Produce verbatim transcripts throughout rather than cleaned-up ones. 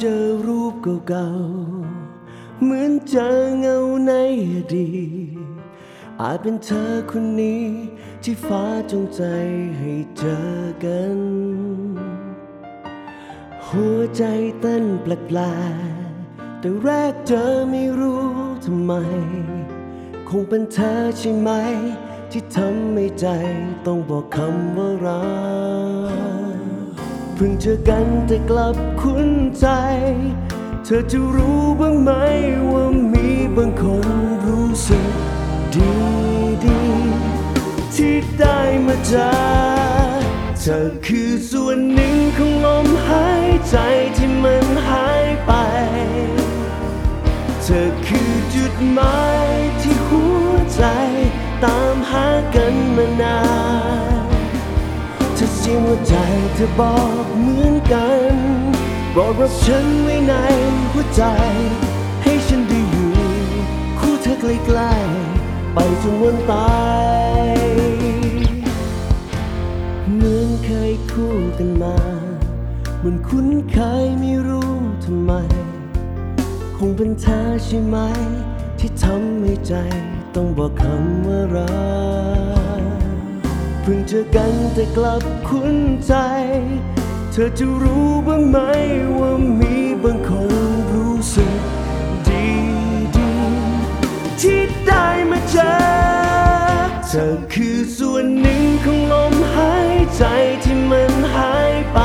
จอรูปเก่าๆเหมือนเจอเงาในอดีตอาจเป็นเธอคนนี้ที่ฟ้าจงใจให้เจอกันหัวใจเต้นแปลกๆแต่แรกเจอไม่รู้ทำไมคงเป็นเธอใช่ไหมที่ทำให้ใจต้องบอกคำว่ารักเพิ่งเจอกันแต่กลับคุ้นใจเธอจะรู้บ้างไหมว่ามีบางคนรู้สึกดีดีที่ได้มาเจอเธอคือส่วนหนึ่งของลมหายใจที่มันหายไปเธอคือจุดหมายที่หัวใจตามหากันมานานเธอเสียงหัวใจเธอบอกเหมือนกันบอกรับฉันไว้ในหัวใจให้ฉันได้อยู่คู่เธอใกล้ๆไปจนวันตายเหมือนเคยคู่กันมาเหมือนคุ้นเคยไม่รู้ทำไมคงเป็นเธอใช่ไหมที่ทำให้ใจต้องบอกคำว่ารักเพิ่งเจอกันแต่กลับคุ้นใจเธอจะรู้บ้างไหมว่ามีบางคนรู้สึกดีดีที่ได้มาเจอเธอคือส่วนหนึ่งของลมหายใจที่มันหายไป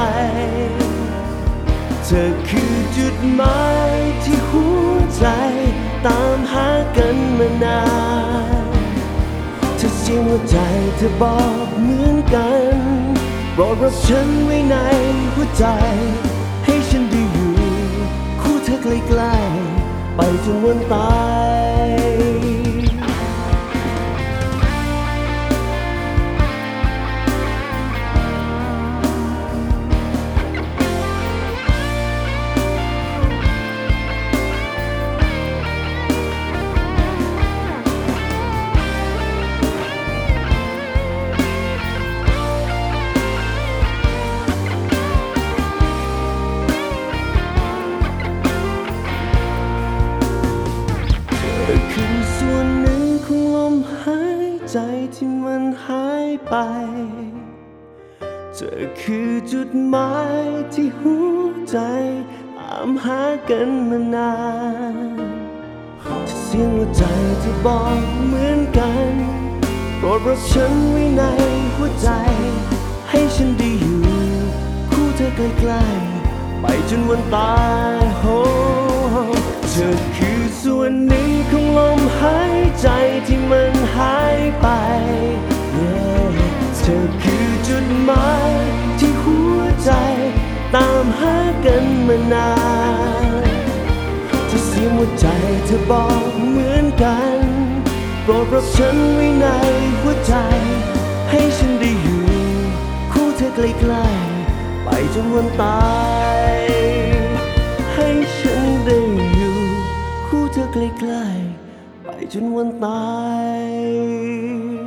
เธอคือจุดหมายที่หัวใจตามหากันมานานเธอเสียงหัวใจเธอบอกเหมือนกันบอกรับฉันไว้ในหัวใจให้ฉันได้อยู่คู่เธอใกล้ๆไปจนวันตายใจที่มันหายไปเธอคือจุดหมายที่หัวใจตามหากันมานานเสียงหัวใจที่บอกเหมือนกันโปรดรับฉันไว้ในหัวใจให้ฉันได้อยู่คู่เธอใกล้ๆไปจนวันตายโอ้เธอคือส่วนหนึ่งของลมหายใจที่มันหายไป yeah. เธอคือจุดหมายที่หัวใจตามหากันมานานเธอเสียงหัวใจเธอบอกเหมือนกันโปรดรับฉันไว้ในหัวใจให้ฉันได้อยู่คู่เธอใกล้ๆไปจนวันตายให้ฉันได้อยู่คู่เธอใกล้ๆไปจนวันตาย